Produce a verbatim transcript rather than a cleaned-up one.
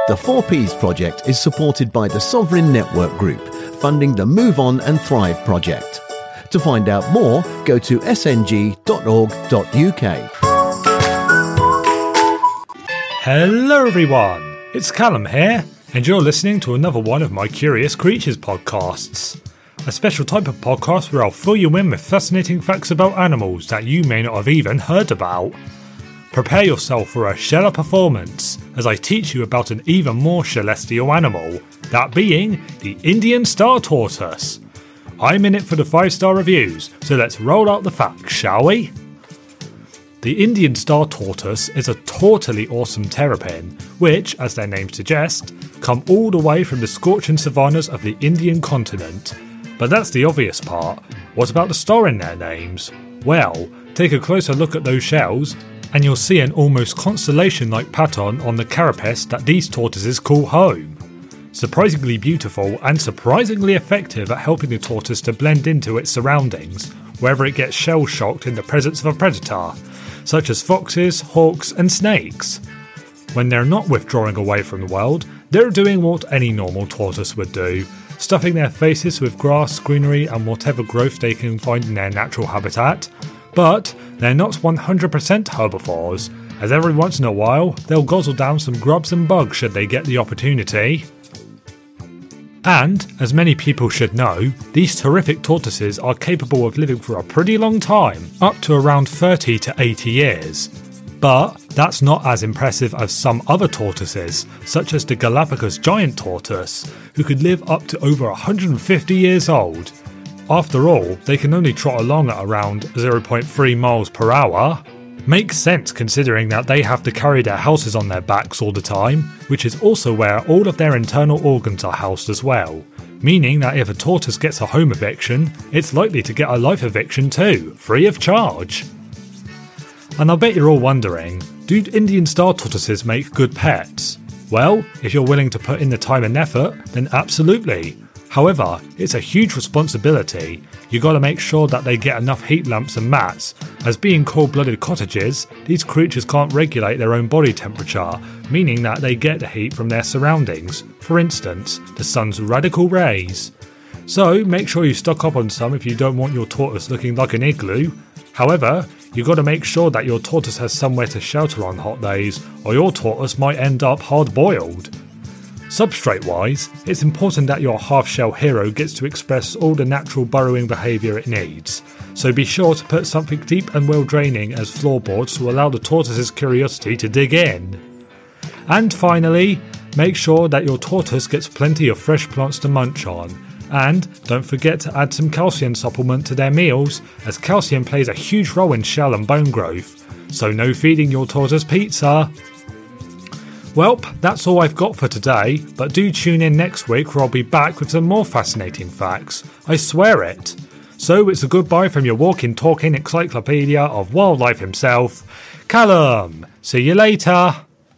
The four Ps project is supported by the Sovereign Network Group, funding the Move On and Thrive project. To find out more, go to s n g dot org dot u k. Hello everyone, it's Callum here, and you're listening to another one of my Curious Creatures podcasts. A special type of podcast where I'll fill you in with fascinating facts about animals that you may not have even heard about. Prepare yourself for a stellar performance as I teach you about an even more celestial animal, that being the Indian star tortoise. I'm in it for the five star reviews, so let's roll out the facts, shall we? The Indian star tortoise is a totally awesome terrapin, which, as their name suggests, come all the way from the scorching savannas of the Indian continent. But that's the obvious part. What about the star in their names? Well, take a closer look at those shells, and you'll see an almost constellation-like pattern on the carapace that these tortoises call home. Surprisingly beautiful and surprisingly effective at helping the tortoise to blend into its surroundings, wherever it gets shell-shocked in the presence of a predator, such as foxes, hawks and snakes. When they're not withdrawing away from the world, they're doing what any normal tortoise would do, stuffing their faces with grass, greenery and whatever growth they can find in their natural habitat. But they're not one hundred percent herbivores, as every once in a while they'll guzzle down some grubs and bugs should they get the opportunity. And, as many people should know, these terrific tortoises are capable of living for a pretty long time, up to around thirty to eighty years. But that's not as impressive as some other tortoises, such as the Galapagos giant tortoise, who could live up to over one hundred fifty years old. After all, they can only trot along at around zero point three miles per hour. Makes sense considering that they have to carry their houses on their backs all the time, which is also where all of their internal organs are housed as well, meaning that if a tortoise gets a home eviction, it's likely to get a life eviction too, free of charge. And I bet you're all wondering, do Indian star tortoises make good pets? Well, if you're willing to put in the time and effort, then absolutely. However, it's a huge responsibility. You gotta make sure that they get enough heat lamps and mats, as being cold-blooded cottages, these creatures can't regulate their own body temperature, meaning that they get the heat from their surroundings, for instance, the sun's radical rays. So make sure you stock up on some if you don't want your tortoise looking like an igloo. However, you gotta make sure that your tortoise has somewhere to shelter on hot days, or your tortoise might end up hard-boiled. Substrate-wise, it's important that your half-shell hero gets to express all the natural burrowing behaviour it needs, so be sure to put something deep and well-draining as floorboards to allow the tortoise's curiosity to dig in. And finally, make sure that your tortoise gets plenty of fresh plants to munch on, and don't forget to add some calcium supplement to their meals, as calcium plays a huge role in shell and bone growth, so no feeding your tortoise pizza. Welp, that's all I've got for today, but do tune in next week where I'll be back with some more fascinating facts. I swear it. So it's a goodbye from your walking, talking encyclopedia of wildlife himself, Callum. See you later.